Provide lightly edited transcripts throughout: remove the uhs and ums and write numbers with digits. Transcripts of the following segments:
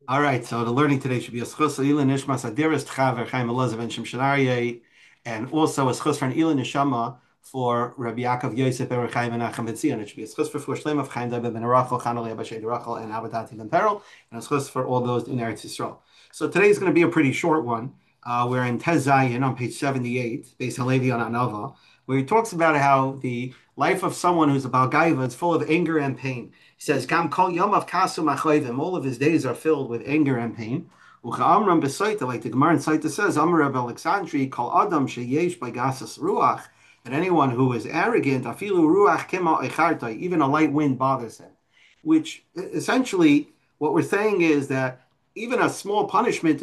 All right, so the learning today should be a schus ilin nishmas adiris tchaver Chaim Elazar ben Shimshon, and also a schus for an ilin neshama for Rabbi Yaakov Yosef ben Chaim Menachem ben Zion. It should be a schus for Shlem of Chaim David ben Rachel, Chanali Abashay Rachel, and Abadati ben Perel, and a schus for all those in Eretz Yisrael. So today is going to be a pretty short one. We're in Tez Zayin on page 78, based on Levi on Anava, where he talks about how the life of someone who's a Balgaiva is full of anger and pain. He says, Gam kol yomav kasu machayvim. All of his days are filled with anger and pain. Ucha besoita, like the Gemara in Saita says, Amar Reb Alexandri, kol adam sheyesh by gasas ruach, that anyone who is arrogant, afilu ruach kima echartai, even a light wind bothers him. Which essentially, what we're saying is that even a small punishment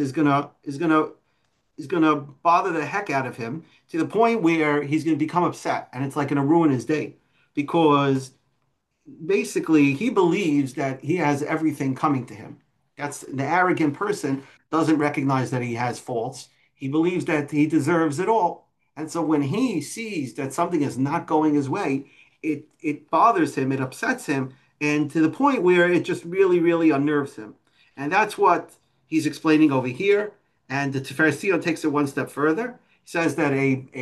is gonna bother the heck out of him to the point where he's gonna become upset, and it's like gonna ruin his day because basically he believes that he has everything coming to him. That's the arrogant person doesn't recognize that he has faults. He believes that he deserves it all. And so when he sees that something is not going his way, it bothers him, it upsets him, and to the point where it just really, really unnerves him. And that's what he's explaining over here. And the Tiferet Sion takes it one step further. He says that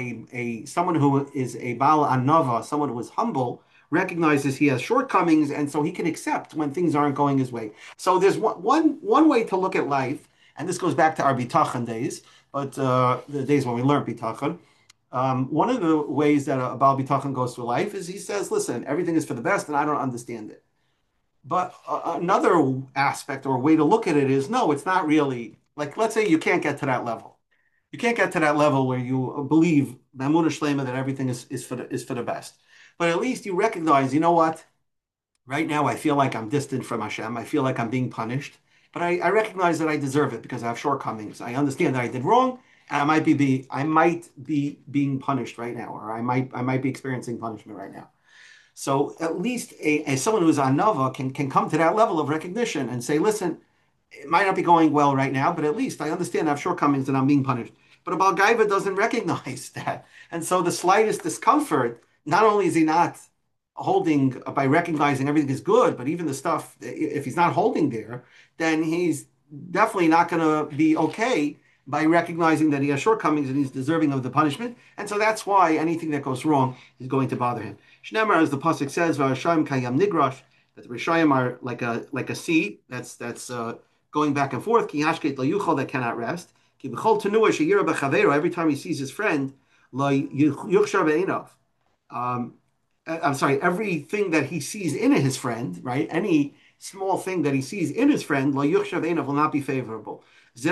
a someone who is a Baal Anava, someone who is humble, recognizes he has shortcomings, and so he can accept when things aren't going his way. So there's one way to look at life, and this goes back to our bitachon days, but the days when we learned bitachon. One of the ways that a Baal bitachon goes through life is he says, "Listen, everything is for the best, and I don't understand it." But another aspect or way to look at it is, no, it's not really. Like, let's say you can't get to that level. You can't get to that level where you believe Mamunah Shlema that everything is for the best. But at least you recognize, you know what? Right now, I feel like I'm distant from Hashem. I feel like I'm being punished. But I recognize that I deserve it because I have shortcomings. I understand that I did wrong, and I might be being punished right now, or I might be experiencing punishment right now. So at least someone who's on Nova can come to that level of recognition and say, listen, it might not be going well right now, but at least I understand I have shortcomings and I'm being punished. But a Balgaiva doesn't recognize that. And so the slightest discomfort, not only is he not holding by recognizing everything is good, but even the stuff, if he's not holding there, then he's definitely not going to be okay by recognizing that he has shortcomings and he's deserving of the punishment. And so that's why anything that goes wrong is going to bother him. Shnemar, as the pasuk says, "V'Hashayim kayam nigrash," that the Rishayim are like a sea that's going back and forth. Ki hashket lo yuchal, that cannot rest. Ki b'chol tenua sheyira b'chavero, every time he sees his friend, lo yuchshar ve'enov. Um, I'm sorry, everything that he sees in his friend, right? Any small thing that he sees in his friend, lo yuchshar ve'enov, will not be favorable.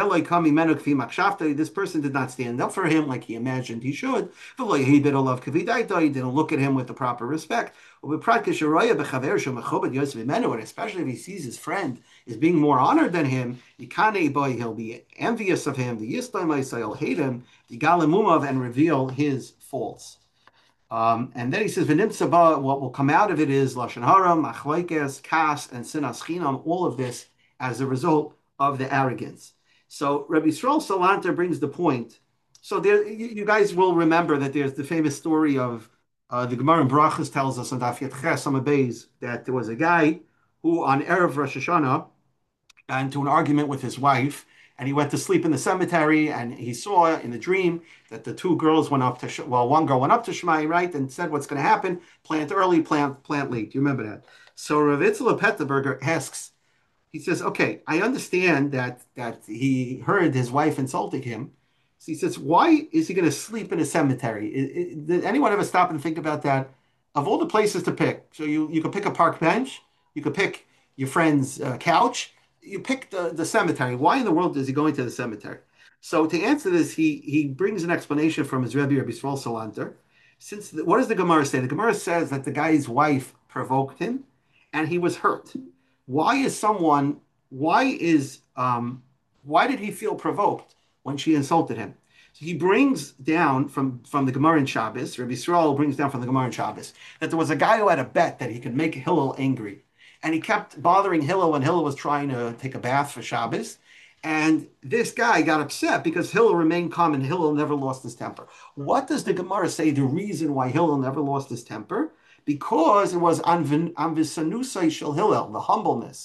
This person did not stand up for him like he imagined he should. He didn't look at him with the proper respect. And especially if he sees his friend is being more honored than him, he'll be envious of him. He'll hate him, and reveal his faults. And then he says, what will come out of it is Lashon Hara, Machlekes, Kas, and Sinas Chinam, all of this as a result of the arrogance. So Rabbi Yisrael Salanter brings the point. So there, you guys will remember that there's the famous story of the Gemara in Brachas tells us on Daf Yet Ches Amud Beis that there was a guy who on Erev Rosh Hashanah got into an argument with his wife, and he went to sleep in the cemetery, and he saw in the dream that the two girls went up to, well, one girl went up to Shmai, right, and said, what's going to happen? Plant early, plant late. Do you remember that? So Rav Itzla Petterberger asks, he says, okay, I understand that he heard his wife insulting him. So he says, why is he going to sleep in a cemetery? Did anyone ever stop and think about that? Of all the places to pick, so you could pick a park bench, you could pick your friend's couch, you pick the cemetery. Why in the world is he going to the cemetery? So to answer this, he brings an explanation from his Rabbi Yisrael Salanter. What does the Gemara say? The Gemara says that the guy's wife provoked him, and he was hurt. Why is someone? Why is why did he feel provoked when she insulted him? So he brings down from the Gemara in Shabbos. Rabbi Yisrael brings down from the Gemara in Shabbos that there was a guy who had a bet that he could make Hillel angry, and he kept bothering Hillel when Hillel was trying to take a bath for Shabbos. And this guy got upset because Hillel remained calm and Hillel never lost his temper. What does the Gemara say the reason why Hillel never lost his temper? Because it was Anvisanusai Shel Hillel, the humbleness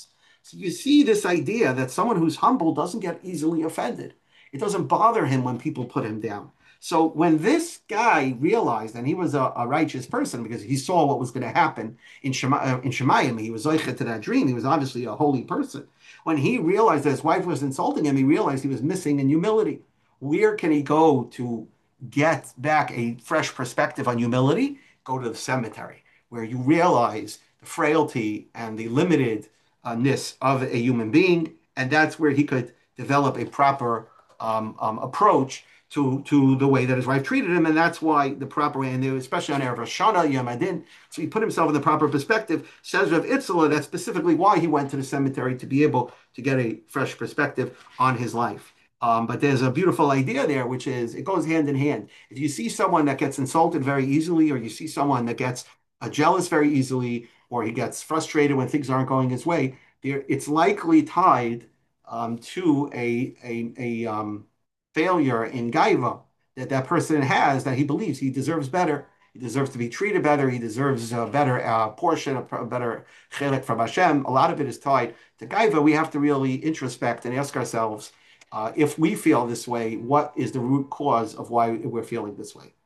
So you see this idea that someone who's humble doesn't get easily offended. It doesn't bother him when people put him down. So when this guy realized, and he was a righteous person because he saw what was going to happen in Shemayim, he was zoichet to that dream. He was obviously a holy person. When he realized that his wife was insulting him, he realized he was missing in humility. Where can he go to get back a fresh perspective on humility? Go to the cemetery, where you realize the frailty and the limitedness of a human being, and that's where he could develop a proper approach to the way that his wife treated him, and that's why the proper way, and especially on Erev Rosh Hashanah, Yom Adin, so he put himself in the proper perspective. Says Rav Itzela, that's specifically why he went to the cemetery to be able to get a fresh perspective on his life. But there's a beautiful idea there, which is it goes hand in hand. If you see someone that gets insulted very easily, or you see someone that gets jealous very easily, or he gets frustrated when things aren't going his way, it's likely tied to a failure in gaiva that that person has, that he believes he deserves better. He deserves to be treated better. He deserves a better portion, a better chelik from Hashem. A lot of it is tied to gaiva. We have to really introspect and ask ourselves, if we feel this way, what is the root cause of why we're feeling this way?